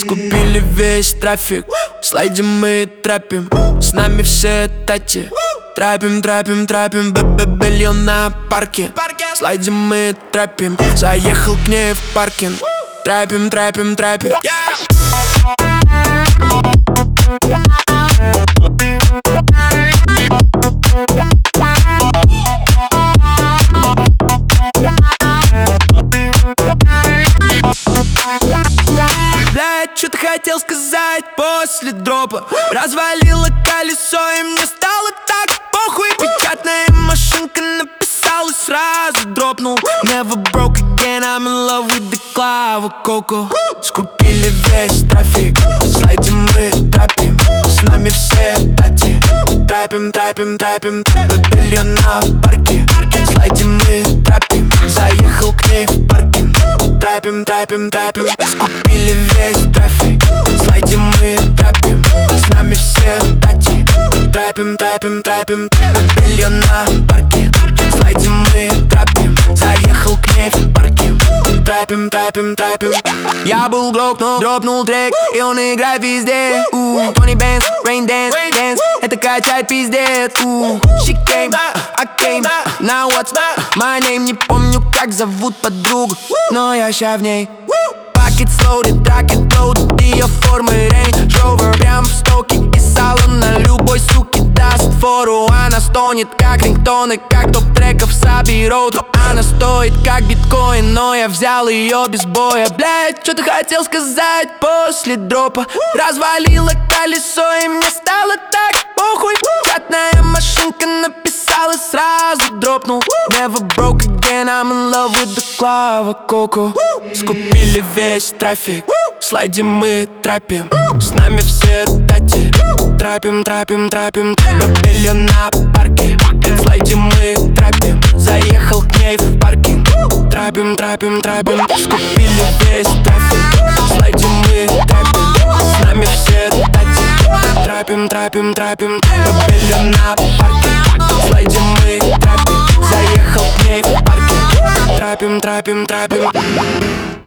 Скупили весь трафик, слайдим мы трэпим. С нами все тати, трэпим, трэпим, трэпим. Белье на парке, слайдим мы трэпим. Заехал к ней в паркинг, трэпим, трэпим, трэпим. Что ты хотел сказать после дропа? Развалило колесо и мне стало так похуй. Печатная машинка написала, сразу дропнул. Never broke again, I'm in love with the Клава Коко. Скупили весь трафик, слайдим мы трэпим. С нами все тати, трэпим, трэпим, трэпим. Белье на парке, слайдим мы трэпим. Заехал к ней в паркинг, трэпим, трэпим, трэпим. Скупили весь трафик, слайдим мы трэпим. С нами все тати, трэпим, трэпим, трэпим. Белье на парке, слайдим мы трэпим. Заехал к ней в паркинг, трэпим, трэпим, трэпим. Я был глок, но дропнул трек, и он играет везде. 20 bands, rain dance, dance. Это качает пиздец. She came, I came, now what's my name? Не помню, как зовут подругу, но я ща в ней. Pockets loaded, rocket loaded. Ее формы Range Rover прям в стоке. И салона любой суки даст фору. Она стонет, как рингтоны, как топ треков с Abbey Road. Она стоит, как биткоин, но я взял ее без боя. Блять, что ты хотел сказать после дропа? Развалило колесо и мне стало так похуй. Чатная машинка написала, сразу дропнул. Never broke again, I'm in love with the Клава Коко. Скупили весь трафик, слайдим мы трэпим. С нами все тати, трэпим, трэпим, трэпим. Белье на парке, слайдим мы трэпим. Заехал к ней в паркинг, трэпим, трэпим, трэпим. Скупили весь трафик, слайдим мы трэпим. С нами все тати, трэпим, трэпим, трэпим. Белье на парке, слайдим мы трэпим. Заехал к ней в паркинг, трэпим, трэпим, трэпим.